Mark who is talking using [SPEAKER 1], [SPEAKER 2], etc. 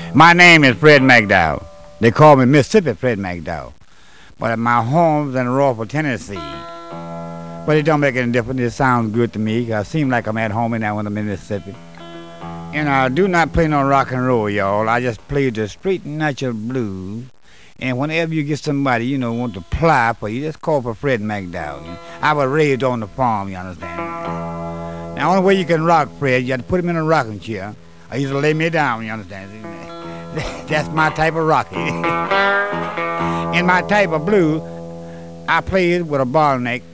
[SPEAKER 1] My name is Fred McDowell. They call me Mississippi Fred McDowell. But my home's in Rockford, Tennessee. But it don't make any difference. It sounds good to me. I seem like I'm at home in that one, I'm in Mississippi. And I do not play no rock and roll, y'all. I just play the straight natural blues. And whenever you get somebody, want to apply for you, just call for Fred McDowell. I was raised on the farm, you understand? The only way you can rock Fred, you have to put him in a rocking chair. Or you just lay me down, you understand? That's my type of rocking. In my type of blues, I play it with a bottleneck